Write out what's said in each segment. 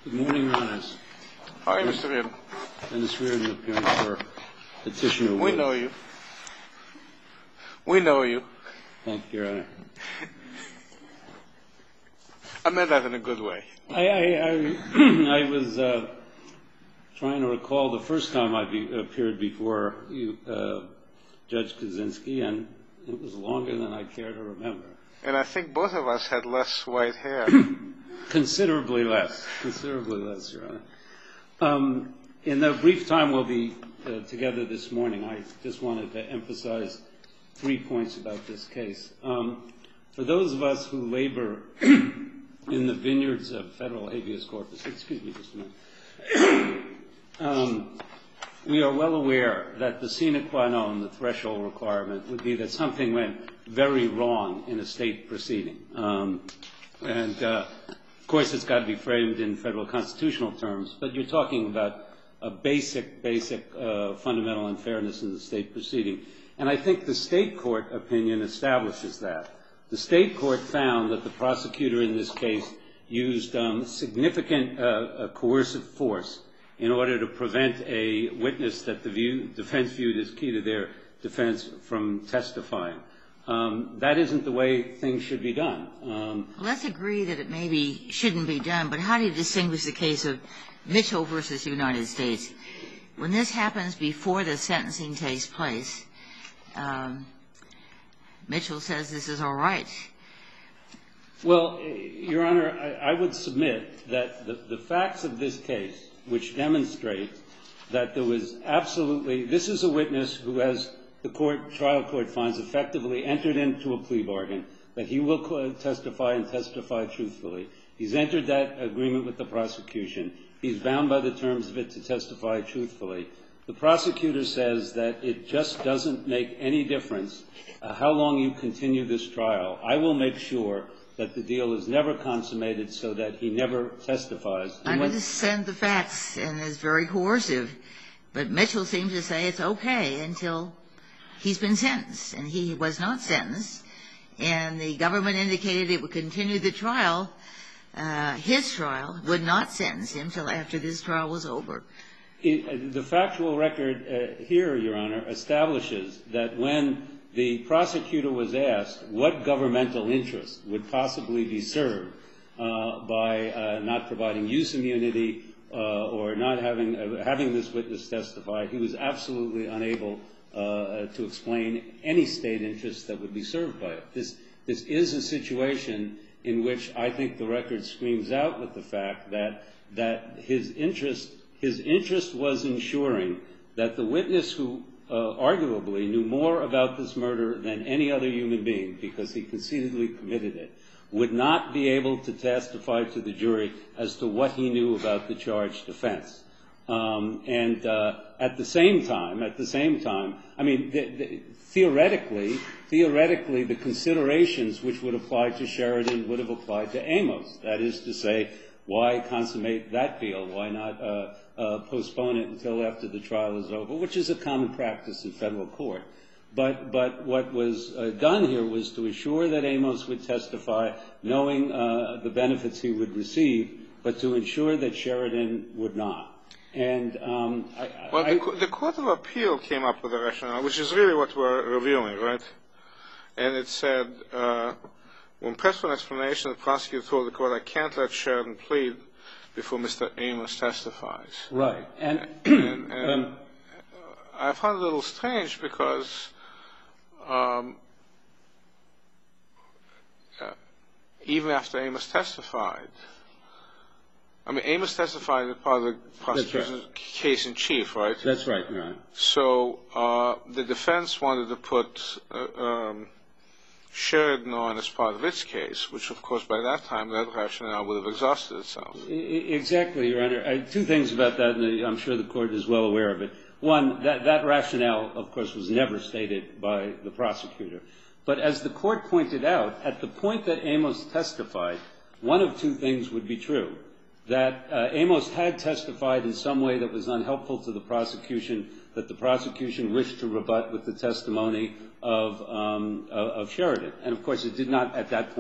Good morning, Your Honors. Hi, Mr. Reardon. Dennis Reardon, appearing for Petitioner. We know you. We know you. Thank you, Your Honor. I meant that in a good way. I was trying to recall the first time I appeared before you, Judge Kaczynski, and it was longer than I care to remember. And I think both of us had less white hair. Considerably less, Your Honor. In the brief time we'll be together this morning, I just wanted to emphasize 3 points about this case. For those of us who labor in the vineyards of federal habeas corpus, excuse me just a minute, we are well aware that the sine qua non, the threshold requirement, would be that something went very wrong in a state proceeding. Of course, it's got to be framed in federal constitutional terms, but you're talking about a basic fundamental unfairness in the state proceeding. And I think the state court opinion establishes that. The state court found that the prosecutor in this case used significant coercive force in order to prevent a witness that the defense viewed as key to their defense from testifying. That isn't the way things should be done. Let's agree that it maybe shouldn't be done, but how do you distinguish the case of Mitchell versus United States? When this happens before the sentencing takes place, Mitchell says this is all right. Well, Your Honor, I would submit that the facts of this case, which demonstrate that there was absolutely, this is a witness who has the trial court finds effectively entered into a plea bargain, that he will testify and testify truthfully. He's entered that agreement with the prosecution. He's bound by the terms of it to testify truthfully. The prosecutor says that it just doesn't make any difference how long you continue this trial. I will make sure that the deal is never consummated so that he never testifies. I understand the facts, and it's very coercive, but Mitchell seems to say it's okay until he's been sentenced, and he was not sentenced, and the government indicated it would continue the trial. His trial would not sentence him until after this trial was over. The factual record here, Your Honor, establishes that when the prosecutor was asked what governmental interest would possibly be served by not providing use immunity or not having this witness testify, he was absolutely unable to explain any state interest that would be served by it. This is a situation in which I think the record screams out with the fact that his interest was ensuring that the witness who arguably knew more about this murder than any other human being, because he conceitedly committed it, would not be able to testify to the jury as to what he knew about the charged offense. At the same time, I mean, theoretically, the considerations which would apply to Sheridan would have applied to Amos. That is to say, why consummate that deal? Why not postpone it until after the trial is over, which is a common practice in federal court. But what was done here was to assure that Amos would testify, knowing the benefits he would receive, but to ensure that Sheridan would not. The Court of Appeal came up with a rationale, which is really what we're reviewing, right? And it said, when pressed for an explanation, the prosecutor told the court, I can't let Sheridan plead before Mr. Amos testifies. Right. And I found it a little strange because even after Amos testified, I mean, Amos testified as part of the prosecution's case in chief, right? That's right, Your Honor. So the defense wanted to put Sheridan on as part of its case, which, of course, by that time, that rationale would have exhausted itself. Exactly, Your Honor. Two things about that, and I'm sure the Court is well aware of it. One, that rationale, of course, was never stated by the prosecutor. But as the Court pointed out, at the point that Amos testified, one of two things would be true. That Amos had testified in some way that was unhelpful to the prosecution, that the prosecution wished to rebut with the testimony of Sheridan. And, of course, it did not at that point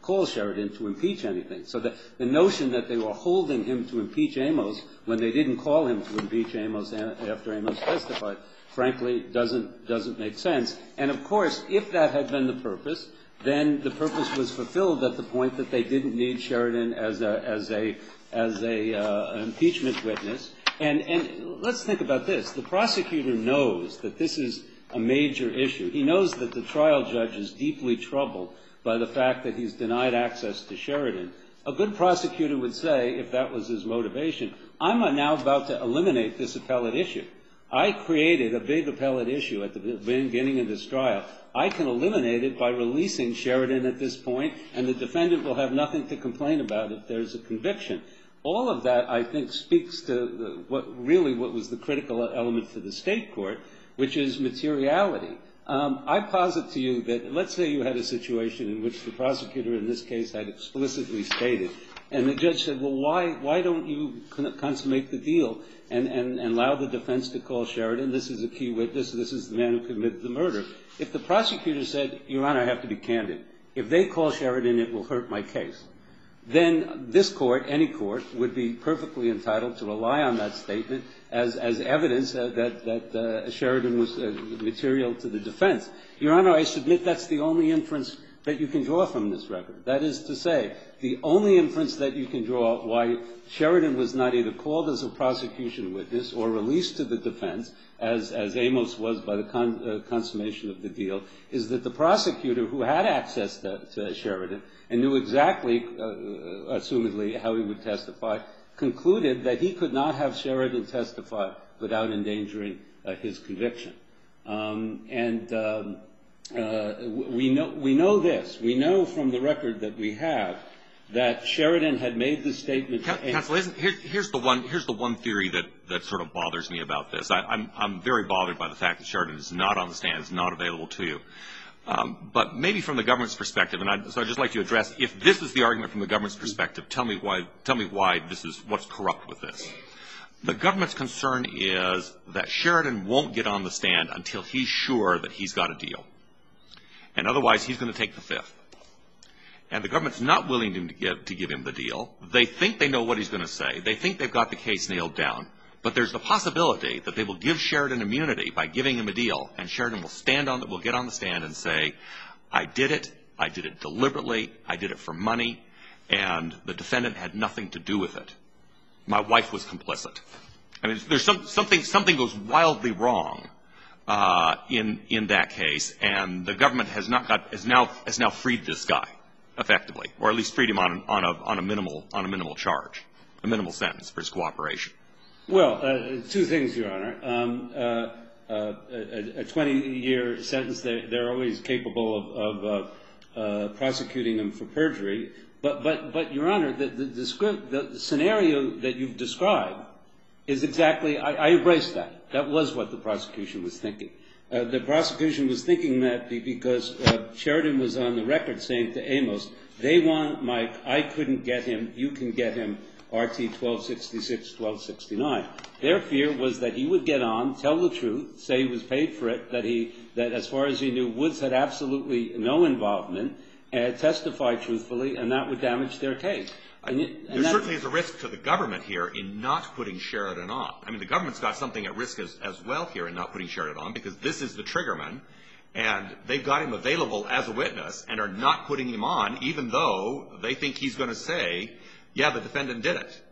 call Sheridan to impeach anything. So the notion that they were holding him to impeach Amos when they didn't call him to impeach Amos after Amos testified, frankly, doesn't make sense. And, of course, if that had been the purpose, then the purpose was fulfilled at the point that they didn't need Sheridan as a impeachment witness. And let's think about this. The prosecutor knows that this is a major issue. He knows that the trial judge is deeply troubled by the fact that he's denied access to Sheridan. A good prosecutor would say, if that was his motivation, I'm now about to eliminate this appellate issue. I created a big appellate issue at the beginning of this trial. I can eliminate it by releasing Sheridan at this point, and the defendant will have nothing to complain about if there's a conviction. All of that, I think, speaks to what was the critical element for the state court, which is materiality. I posit to you that let's say you had a situation in which the prosecutor in this case had explicitly stated, and the judge said, well, why don't you consummate the deal and allow the defense to call Sheridan? This is a key witness. This is the man who committed the murder. If the prosecutor said, Your Honor, I have to be candid. If they call Sheridan, it will hurt my case. Then this court, any court, would be perfectly entitled to rely on that statement as evidence that Sheridan was material to the defense. Your Honor, I submit that's the only inference that you can draw from this record. That is to say, the only inference that you can draw why Sheridan was not either called as a prosecution witness or released to the defense, as Amos was by the consummation of the deal, is that the prosecutor who had access to Sheridan and knew exactly, assumedly, how he would testify, concluded that he could not have Sheridan testify without endangering his conviction. We know this. We know from the record that we have that Sheridan had made the statement. Counsel, here's the one theory that sort of bothers me about this. I'm very bothered by the fact that Sheridan is not on the stand, is not available to you. But maybe from the government's perspective, so I'd just like to address, if this is the argument from the government's perspective, tell me why this is what's corrupt with this. The government's concern is that Sheridan won't get on the stand until he's sure that he's got a deal. And otherwise, he's going to take the fifth. And the government's not willing to give him the deal. They think they know what he's going to say. They think they've got the case nailed down. But there's the possibility that they will give Sheridan immunity by giving him a deal, and Sheridan will get on the stand and say, I did it deliberately, I did it for money, and the defendant had nothing to do with it. My wife was complicit. I mean, there's something goes wildly wrong in that case, and the government has now freed this guy effectively, or at least freed him on a minimal charge, a minimal sentence for his cooperation. Well, two things, Your Honor. A 20-year sentence, they're always capable of prosecuting him for perjury. But Your Honor, the scenario that you've described is exactly, I embrace that. That was what the prosecution was thinking. The prosecution was thinking that because Sheridan was on the record saying to Amos, they want Mike, I couldn't get him, you can get him, RT 1266, 1269. Their fear was that he would get on, tell the truth, say he was paid for it, that as far as he knew, Woods had absolutely no involvement, testify truthfully, and that would damage their case. There certainly is a risk to the government here in not putting Sheridan on. I mean, the government's got something at risk as well here in not putting Sheridan on, because this is the triggerman, and they've got him available as a witness and are not putting him on, even though they think he's going to say, yeah, the defendant did it.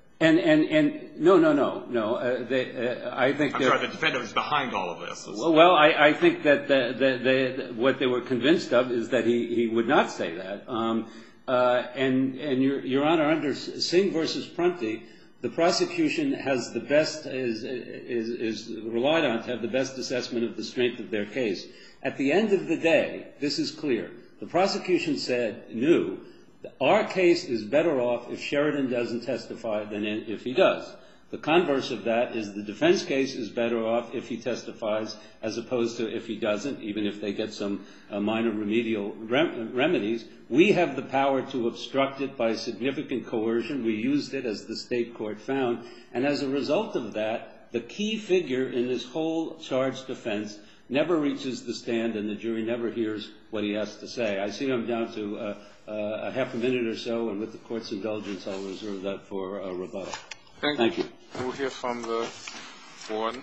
No. I think I'm sorry, the defendant was behind all of this. Well, I think that what they were convinced of is that he would not say that. And Your Honor, under Singh versus Prunty, the prosecution has the best, is relied on to have the best assessment of the strength of their case. At the end of the day, this is clear. The prosecution knew our case is better off if Sheridan doesn't testify than if he does. The converse of that is the defense case is better off if he testifies as opposed to if he doesn't, even if they get some minor remedial remedies. We have the power to obstruct it by significant coercion. We used it, as the state court found. And as a result of that, the key figure in this whole charged offense never reaches the stand and the jury never hears what he has to say. I see I'm down to a half a minute or so, and with the Court's indulgence, I'll reserve that for rebuttal. Thank you. We'll hear from the Warden.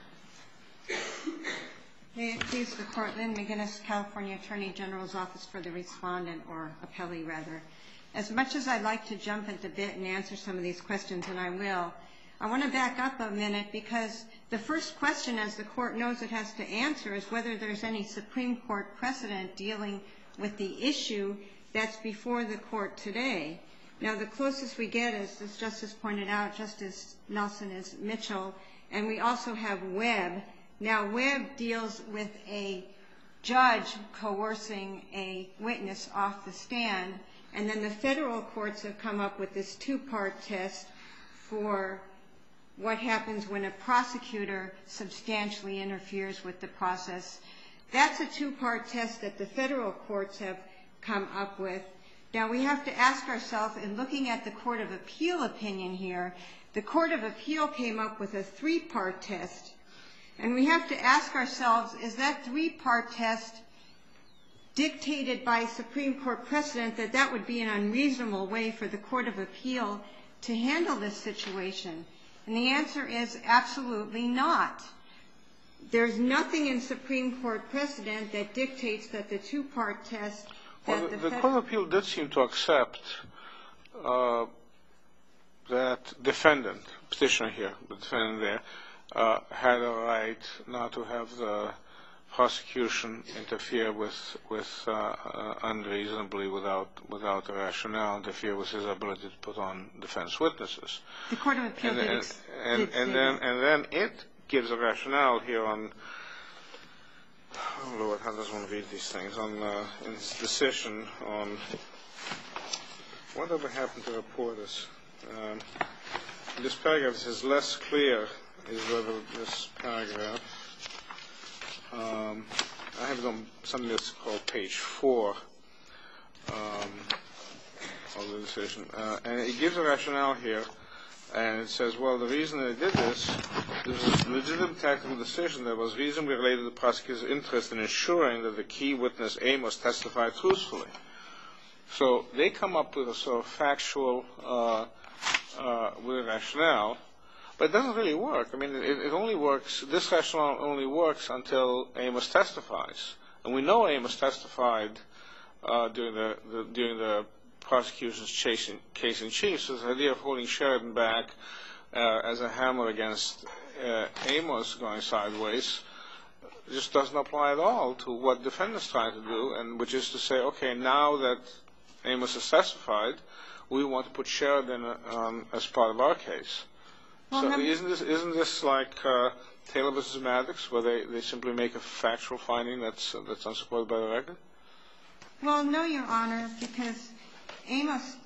May it please the Court, Lynn McGinnis, California Attorney General's Office for the Respondent, or appellee rather. As much as I'd like to jump at the bit and answer some of these questions, and I will, I want to back up a minute because the first question, as the Court knows it has to answer, is whether there's any Supreme Court precedent dealing with the issue that's before the Court today. Now, the closest we get is, as Justice pointed out, Justice Nelson is Mitchell, and we also have Webb. Now, Webb deals with a judge coercing a witness off the stand, and then the federal courts have come up with this two-part test for what happens when a prosecutor substantially interferes with the process. That's a two-part test that the federal courts have come up with. Now, we have to ask ourselves, in looking at the Court of Appeal opinion here, the Court of Appeal came up with a three-part test. And we have to ask ourselves, is that three-part test dictated by Supreme Court precedent that that would be an unreasonable way for the Court of Appeal to handle this situation? And the answer is absolutely not. There's nothing in Supreme Court precedent that dictates that the two-part test Well, the Court of Appeal did seem to accept that defendant, petitioner here, the defendant there, had a right not to have the prosecution interfere with unreasonably, without a rationale, interfere with his ability to put on defense witnesses. The Court of Appeal and then it gives a rationale here on, oh Lord, how does one read these things? In its decision on whatever happened to reporters. This paragraph is less clear. Is whether this paragraph, I have it on something that's called page 4 of the decision, and it gives a rationale here, and it says, well, the reason they did this was a legitimate tactical decision that was reasonably related to the prosecutor's interest in ensuring that the key witness, Amos, testified truthfully. So they come up with a sort of factual with a rationale, but it doesn't really work. I mean, it only works, this rationale only works until Amos testifies. And we know Amos testified during the prosecution's case in chief. So the idea of holding Sheridan back as a hammer against Amos going sideways just doesn't apply at all to what defendants try to do, and which is to say, okay, now that Amos has testified, we want to put Sheridan as part of our case. Well, so isn't this like Taylor versus Maddox, where they simply make a factual finding that's unsupported by the record? Well, no, Your Honor, because Amos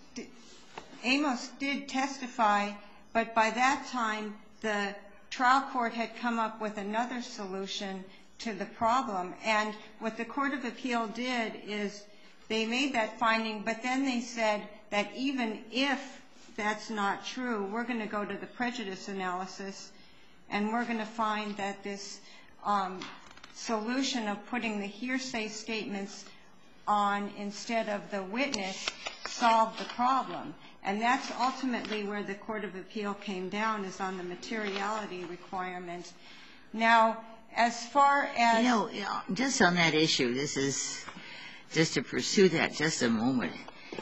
did testify, but by that time the trial court had come up with another solution to the problem. And what the Court of Appeal did is they made that finding, but then they said that even if that's not true, we're going to go to the prejudice analysis, and we're going to find that this solution of putting the hearsay statements on instead of the witness solved the problem. And that's ultimately where the Court of Appeal came down, is on the materiality requirement. Now, as far as... just on that issue, this is just to pursue that just a moment.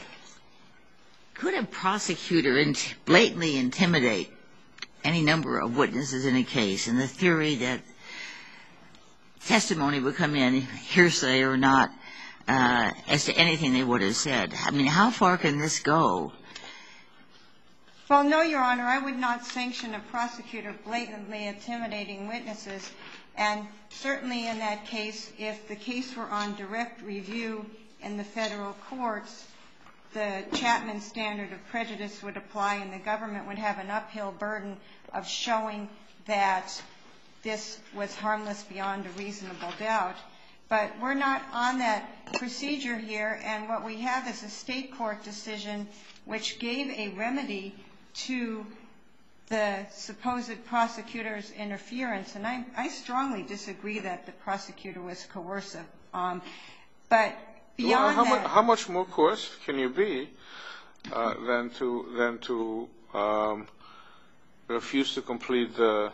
Could a prosecutor blatantly intimidate any number of witnesses in a case, and the theory that testimony would come in, hearsay or not, as to anything they would have said? I mean, how far can this go? Well, no, Your Honor, I would not sanction a prosecutor blatantly intimidating witnesses. And certainly in that case, if the case were on direct review in the federal courts, the Chapman standard of prejudice would apply, and the government would have an uphill burden of showing that this was harmless beyond a reasonable doubt. But we're not on that procedure here, and what we have is a state court decision which gave a remedy to the supposed prosecutor's interference, and I strongly disagree that the prosecutor was coercive. But beyond that, how much more coercive can you be than to refuse to complete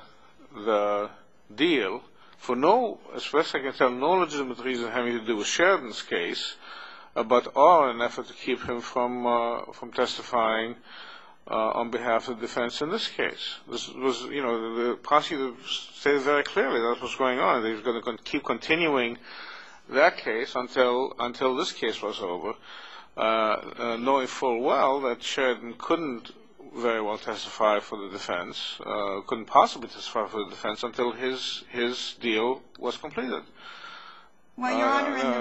the deal for no, as best I can tell, no legitimate reason having to do with Sheridan's case, but all in an effort to keep him from testifying on behalf of the defense in this case. This was, the prosecutor stated very clearly that's what's going on. They were going to keep continuing that case until this case was over, knowing full well that Sheridan couldn't very well testify for the defense, couldn't possibly testify for the defense until his deal was completed. Well, Your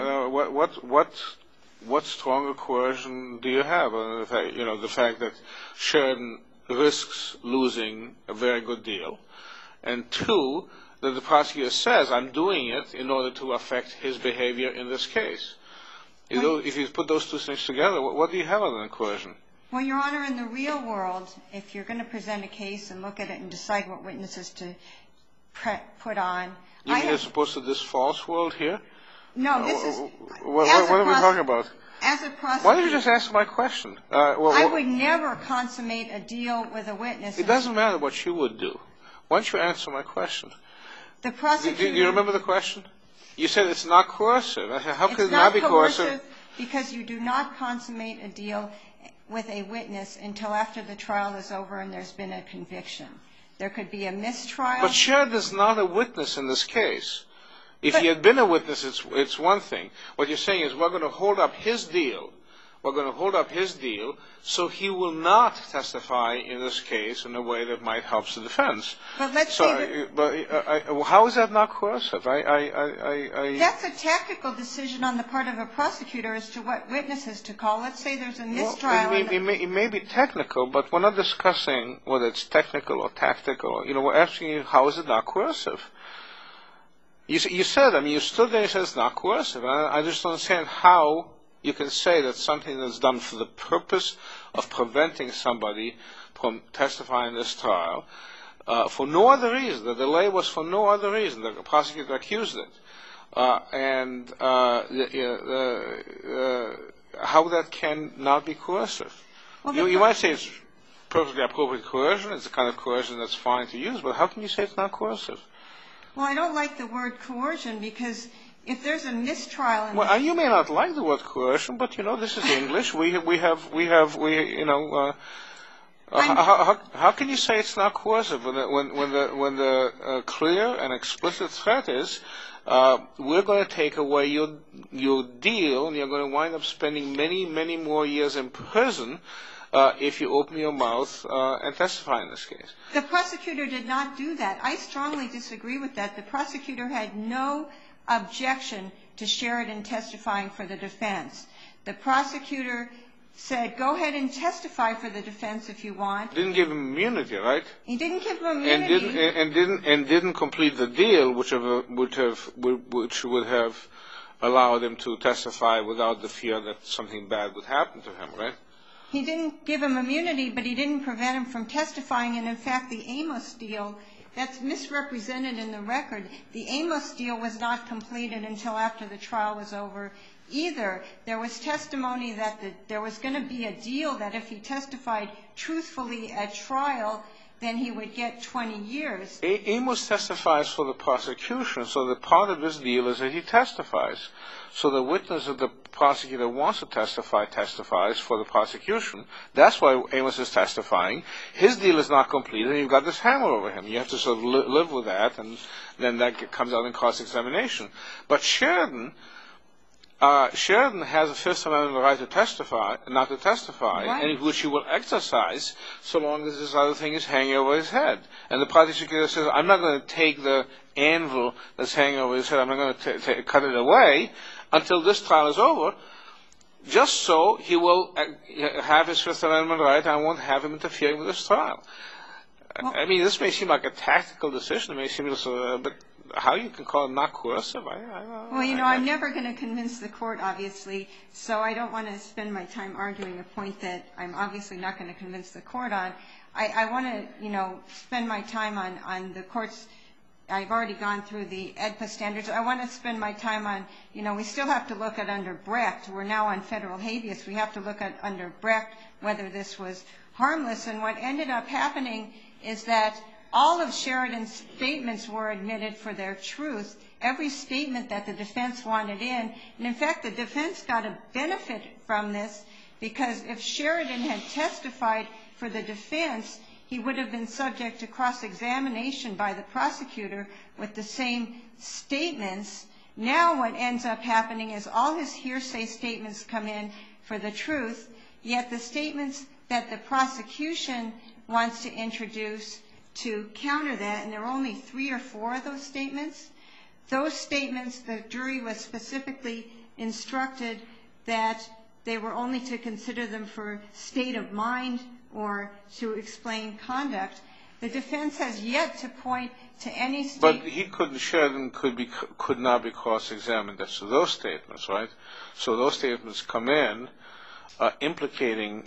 Honor, what stronger coercion do you have? The fact that Sheridan risks losing a very good deal, and two, that the prosecutor says, I'm doing it in order to affect his behavior in this case. If you put those two things together, what do you have other than coercion? Well, Your Honor, in the real world, if you're going to present a case and look at it and decide what witnesses to put on... You mean as opposed to this false world here? No, this is... What are we talking about? As a prosecutor... Why don't you just answer my question? I would never consummate a deal with a witness... It doesn't matter what you would do. Why don't you answer my question? The prosecutor... Do you remember the question? You said it's not coercive. How could it not be coercive? It's not coercive because you do not consummate a deal with a witness until after the trial is over and there's been a conviction. There could be a mistrial... But Sheridan's not a witness in this case. If he had been a witness, it's one thing. What you're saying is we're going to hold up his deal. We're going to hold up his deal so he will not testify in this case in a way that might help the defense. But let's say that... how is that not coercive? That's a tactical decision on the part of a prosecutor as to what witnesses to call. Let's say there's a mistrial... Well, it may be technical, but we're not discussing whether it's technical or tactical. We're asking you, how is it not coercive? You said, you stood there and said it's not coercive. I just don't understand how you can say that something that's done for the purpose of preventing somebody from testifying in this trial, for no other reason, the delay was for no other reason, the prosecutor accused it, how that can not be coercive. Well, you might say it's perfectly appropriate coercion, it's the kind of coercion that's fine to use, but how can you say it's not coercive? Well, I don't like the word coercion because if there's a mistrial... Well, you may not like the word coercion, but, this is English. How can you say it's not coercive when the clear and explicit threat is we're going to take away your deal and you're going to wind up spending many, many more years in prison if you open your mouth and testify in this case. The prosecutor did not do that. I strongly disagree with that. The prosecutor had no objection to Sheridan testifying for the defense. The prosecutor said, go ahead and testify for the defense if you want. Didn't give him immunity, right? He didn't give him immunity. And didn't complete the deal, which would have allowed him to testify without the fear that something bad would happen to him, right? He didn't give him immunity, but he didn't prevent him from testifying. And, in fact, the Amos deal, that's misrepresented in the record. The Amos deal was not completed until after the trial was over either. There was testimony that there was going to be a deal that if he testified truthfully at trial, then he would get 20 years. Amos testifies for the prosecution, so the part of this deal is that he testifies. So the witness that the prosecutor wants to testify testifies for the prosecution. That's why Amos is testifying. His deal is not completed, and you've got this hammer over him. You have to sort of live with that, and then that comes out in cross-examination. But Sheridan has a Fifth Amendment right to testify, not to testify, right, and which he will exercise so long as this other thing is hanging over his head. And the prosecutor says, I'm not going to take the anvil that's hanging over his head, I'm not going to cut it away until this trial is over, just so he will have his Fifth Amendment right, and I won't have him interfering with this trial. Well, I mean, this may seem like a tactical decision, it may seem a bit how you can call it not coercive? Well, you know, I'm never going to convince the court, obviously, so I don't want to spend my time arguing a point that I'm obviously not going to convince the court on. I want to, you know, spend my time on the court's, I've already gone through the AEDPA standards. I want to spend my time on, you know, we still have to look at under Brecht. We're now on federal habeas. We have to look at under Brecht whether this was harmless. And what ended up happening is that all of Sheridan's statements were admitted for their truth, every statement that the defense wanted in. And, in fact, the defense got a benefit from this because if Sheridan had testified for the defense, he would have been subject to cross-examination by the prosecutor with the same statements. Now what ends up happening is all his hearsay statements come in for the truth, yet the statements that the prosecution wants to introduce to counter that, and there are only 3 or 4 of those statements, the jury was specifically instructed that they were only to consider them for state of mind or to explain conduct. The defense has yet to point to any statement. But Sheridan could not be cross-examined as to those statements, right? So those statements come in implicating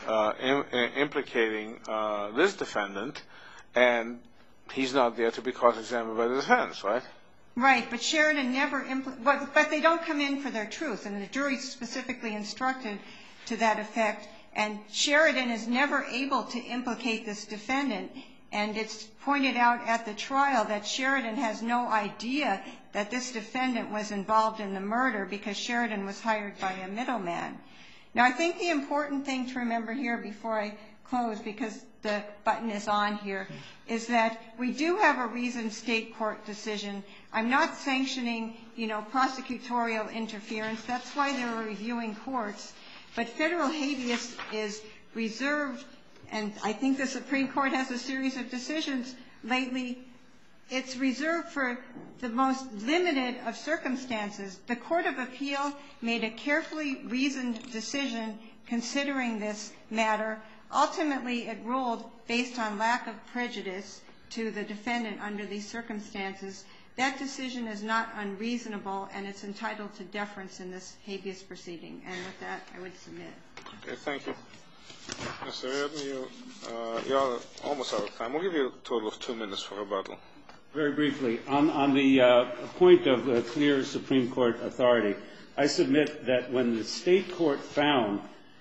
this defendant, and he's not there to be cross-examined by the defense, right? Right, but Sheridan never but they don't come in for their truth, and the jury specifically instructed to that effect. And Sheridan is never able to implicate this defendant. And it's pointed out at the trial that Sheridan has no idea that this defendant was involved in the murder because Sheridan was hired by a middleman. Now, I think the important thing to remember here before I close, because the button is on here, is that we do have a reasoned state court decision. I'm not sanctioning, you know, prosecutorial interference. That's why there are reviewing courts. But federal habeas is reserved, and I think the Supreme Court has a series of decisions lately. It's reserved for the most limited of circumstances. The Court of Appeal made a carefully reasoned decision considering this matter. Ultimately, it ruled based on lack of prejudice to the defendant under these circumstances. That decision is not unreasonable, and it's entitled to deference in this habeas proceeding. And with that, I would submit. Okay, thank you. Mr. Reardon, you're almost out of time. We'll give you a total of 2 minutes for rebuttal. Very briefly, on the point of clear Supreme Court authority, I submit that when the state court found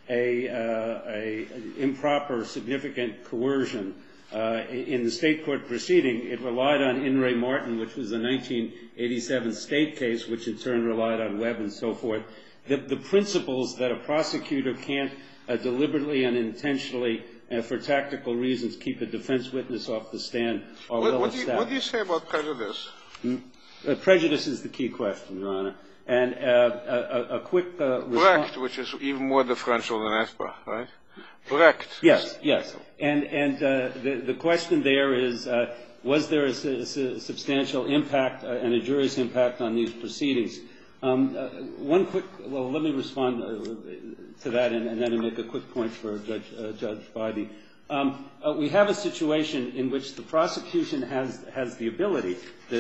a improper significant coercion in the state court proceeding, it relied on In re Martin, which was a 1987 state case, which in turn relied on Webb and so forth. The principles that a prosecutor can't deliberately and intentionally, for tactical reasons, keep a defense witness off the stand are well established. What do you say about prejudice? Prejudice is the key question, Your Honor. And a quick response. Brecht, which is even more differential than ESPA, right? Brecht. Yes, yes. And the question there is, was there a substantial impact and a jury's impact on these proceedings? One quick, well, let me respond to that and then make a quick point for Judge Bybee. We have a situation in which the prosecution has the ability,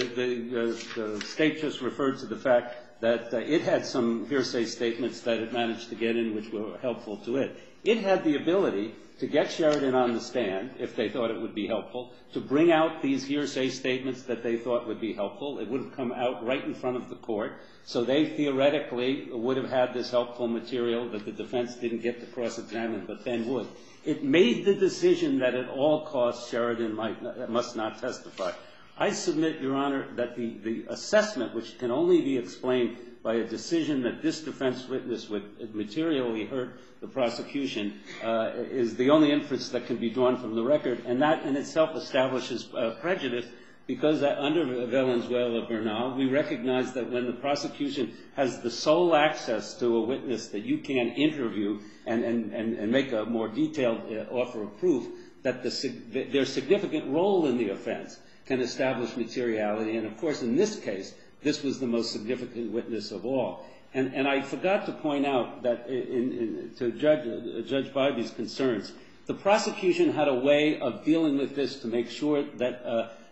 the state just referred to the fact that it had some hearsay statements that it managed to get in which were helpful to it. It had the ability to get Sheridan on the stand, if they thought it would be helpful, to bring out these hearsay statements that they thought would be helpful. It would have come out right in front of the court. So they theoretically would have had this helpful material that the defense didn't get to cross-examine, but then would. It made the decision that at all costs Sheridan must not testify. I submit, Your Honor, that the assessment, which can only be explained by a decision that this defense witness would materially hurt the prosecution, is the only inference that can be drawn from the record. And that in itself establishes prejudice, because under Valenzuela-Bernal, we recognize that when the prosecution has the sole access to a witness that you can interview and make a more detailed offer of proof, that their significant role in the offense can establish materiality. And, of course, in this case, this was the most significant witness of all. And I forgot to point out that to Judge Bybee's concerns, the prosecution had a way of dealing with this to make sure that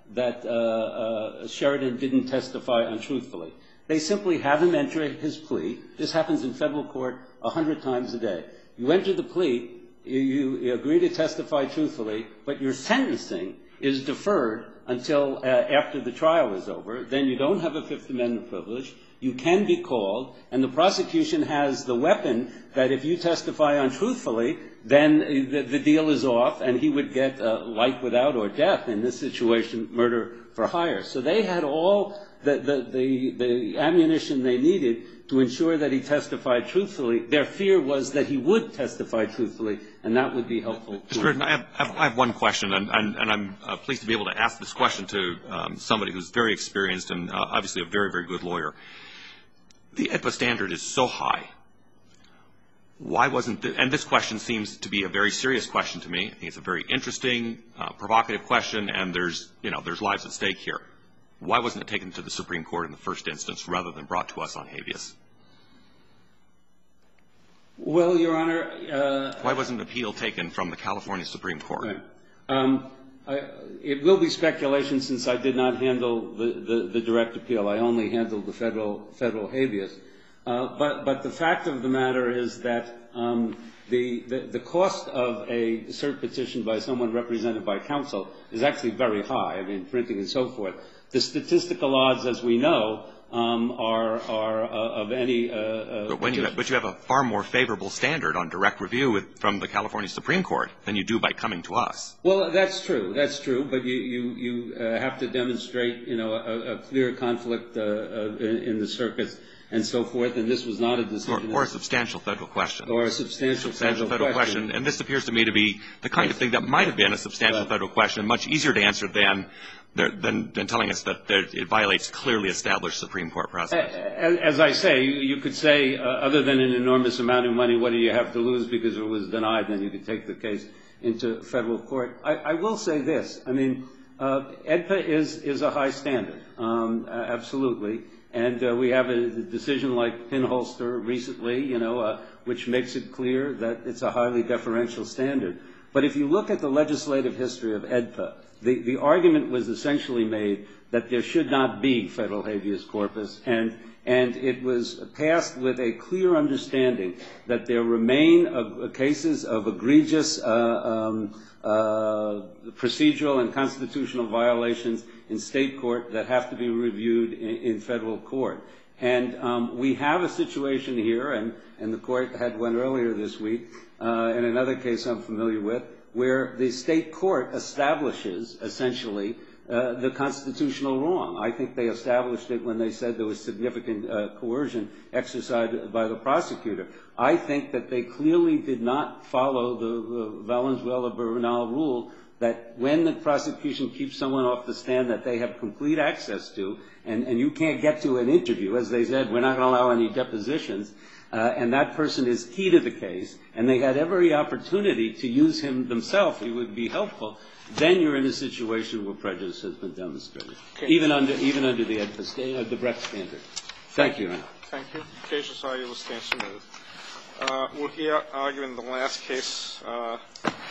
Sheridan didn't testify untruthfully. They simply have him enter his plea. This happens in federal court 100 times a day. You enter the plea, you agree to testify truthfully, but your sentencing is deferred until after the trial is over. Then you don't have a Fifth Amendment privilege. You can be called, and the prosecution has the weapon that if you testify untruthfully, then the deal is off, and he would get life without or death, in this situation, murder for hire. So they had all the ammunition they needed to ensure that he testified truthfully. Their fear was that he would testify truthfully, and that would be helpful. Mr. Reardon, I have one question, and I'm pleased to be able to ask this question to somebody who's very experienced and obviously a very, very good lawyer. The AEDPA standard is so high. Why wasn't and this question seems to be a very serious question to me. I think it's a very interesting, provocative question, and there's lives at stake here. Why wasn't it taken to the Supreme Court in the first instance rather than brought to us on habeas? Well, Your Honor... why wasn't an appeal taken from the California Supreme Court? Right. It will be speculation since I did not handle the direct appeal. I only handled the federal habeas. But the fact of the matter is that the cost of a cert petition by someone represented by counsel is actually very high. I mean, printing and so forth. The statistical odds, as we know, are of any. But you have a far more favorable standard on direct review from the California Supreme Court than you do by coming to us. Well, that's true. That's true. But you have to demonstrate, a clear conflict in the circuits and so forth. And this was not a decision. Or a substantial federal question. Or a substantial federal question. And this appears to me to be the kind of thing that might have been a substantial federal question, much easier to answer than telling us that it violates clearly established Supreme Court precedent. As I say, you could say, other than an enormous amount of money, what do you have to lose because it was denied, then you could take the case into federal court. I will say this. I mean, AEDPA is a high standard, absolutely. And we have a decision like Pinholster recently, which makes it clear that it's a highly deferential standard. But if you look at the legislative history of AEDPA, the argument was essentially made that there should not be federal habeas corpus, and it was passed with a clear understanding that there remain cases of egregious procedural and constitutional violations in state court that have to be reviewed in federal court. And we have a situation here, and the court had one earlier this week, in another case I'm familiar with, where the state court establishes, essentially, the constitutional wrong. I think they established it when they said there was significant coercion exercised by the prosecutor. I think that they clearly did not follow the Valenzuela-Bernal rule that when the prosecution keeps someone off the stand that they have complete access to, and you can't get to an interview, as they said, we're not going to allow any depositions, and that person is key to the case, and they had every opportunity to use him themselves, he would be helpful, then you're in a situation where prejudice has been demonstrated, even under the Brecht standard. Thank you. Thank you. Cases are you will stand submitted. We'll hear arguing the last case